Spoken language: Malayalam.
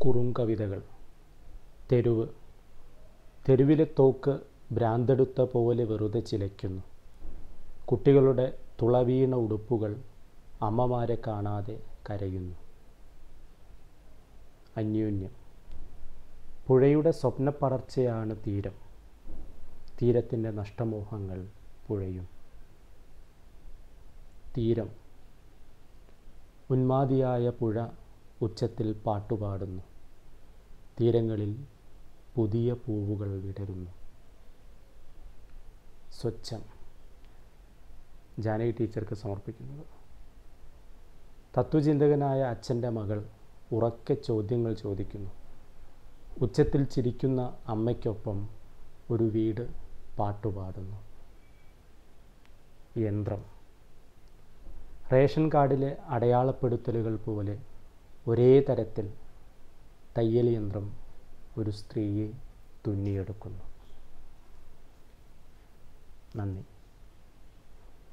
കുറുങ്കവിതകൾ. തെരുവ്. തെരുവിലെ തോക്ക് ഭ്രാന്തെടുത്ത പോലെ വെറുതെ ചിലയ്ക്കുന്നു. കുട്ടികളുടെ തുളവീണ ഉടുപ്പുകൾ അമ്മമാരെ കാണാതെ കരയുന്നു. അന്യോന്യം. പുഴയുടെ സ്വപ്നപ്പടർച്ചയാണ് തീരം. തീരത്തിൻ്റെ നഷ്ടമോഹങ്ങൾ പുഴയും. തീരം. ഉന്മാദിയായ പുഴ ഉച്ചത്തിൽ പാട്ടുപാടുന്നു. തീരങ്ങളിൽ പുതിയ പൂവുകൾ വിടരുന്നു. സ്വച്ഛം. ജാനകി ടീച്ചർക്ക് സമർപ്പിക്കുന്നത്. തത്വചിന്തകനായ അച്ഛൻ്റെ മകൾ ഉറക്കെ ചോദ്യങ്ങൾ ചോദിക്കുന്നു. ഉച്ചത്തിൽ ചിരിക്കുന്ന അമ്മയ്ക്കൊപ്പം ഒരു വീട് പാട്ടുപാടുന്നു. യന്ത്രം. റേഷൻ കാർഡിലെ അടയാളപ്പെടുത്തലുകൾ പോലെ ഒരേ തരത്തിൽ തയ്യൽ യന്ത്രം ഒരു സ്ത്രീയെ തുന്നിയെടുക്കുന്നു. നന്ദി.